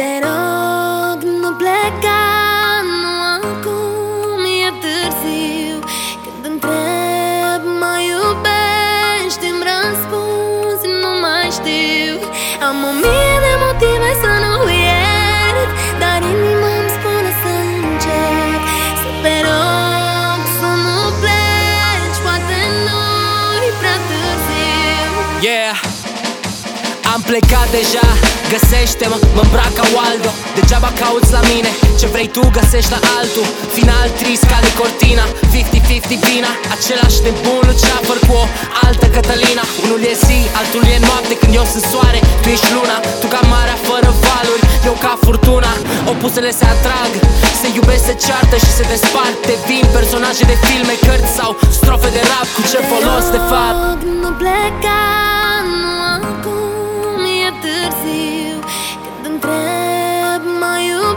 Te rog, nu pleca, nu acum, e târziu. Când întreb, mă iubești, îmi răspunzi, nu mai știu. Am 1000 de motive să nu iert, dar inima îmi spune să încerc. Să te rog să nu pleci, poate nu-i prea târziu. Yeah, am plecat deja, găsește-mă, mă îmbrac ca Waldo. Degeaba cauți la mine, ce vrei tu găsești la altul. Final trist ca de Cortina, 50-50 vina. Același nebun Luceafăr cu o altă Cătălina. Unul e zi, altul e noapte, când eu sunt soare, tu ești luna. Tu ca marea fără valuri, eu ca furtuna. Opusele se atrag, se iubesc, se ceartă și se despart. Devin personaje de filme, cărți sau strofe de rap. Cu ce folos de fapt? Nu pleca, nu acum, e târziu. Când întreb, mă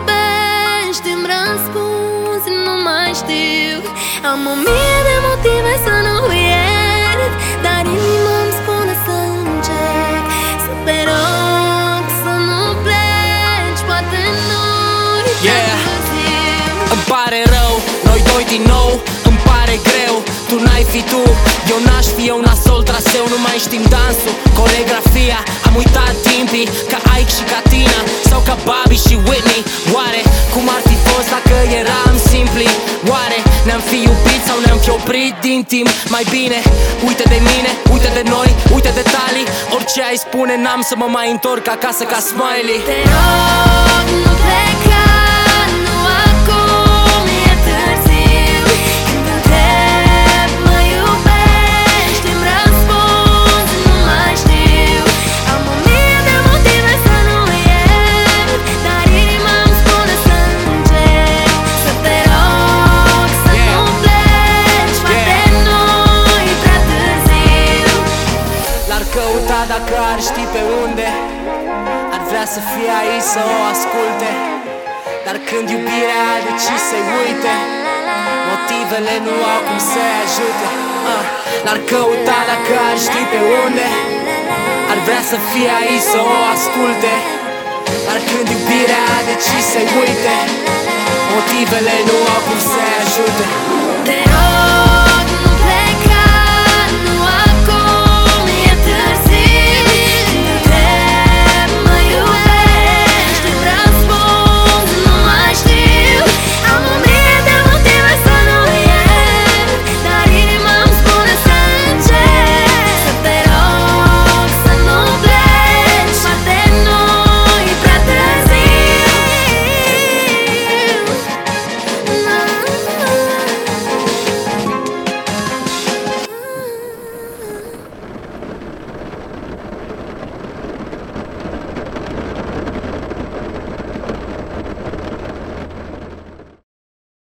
iubești, îmi răspunzi, nu mai știu. Am 1000 de motive să nu iert, dar inima îmi spune să încerc. Să te rog să nu pleci, poate nu-i prea târziu. Îmi pare rău, noi doi din nou, îmi pare greu. Tu n-ai fi tu, eu n-aș fi eu, nasol traseu. Nu mai știm dansul, coregrafia. Am uitat timpii, ca Ike și ca Tina, sau ca Bobby și Whitney. Oare cum ar fi fost dacă eram simpli? Oare ne-am fi iubit sau ne-am fi oprit din timp? Mai bine, uite de mine, uite de noi, uite detalii. Orice ai spune, n-am să mă mai întorc acasă ca Smiley. Te rog, nu pleca, nu acum, e târziu. Când întreb, mă iubești, îmi răspunzi, nu mai știu. Am 1000 de motive să nu iert, dar inima îmi spune să încerc. Să te rog să nu pleci, poate nu-i prea târziu. L-ar căuta dacă ar ști pe unde, ar vrea să fie aici să o asculte. Dar când iubirea a decis să-i uite, motivele nu au cum să-i ajute. L-ar căuta dacă ar ști pe unde, ar vrea să fie aici să o asculte. Dar când iubirea a decis să-i uite, motivele nu au cum să-i ajute. Te rog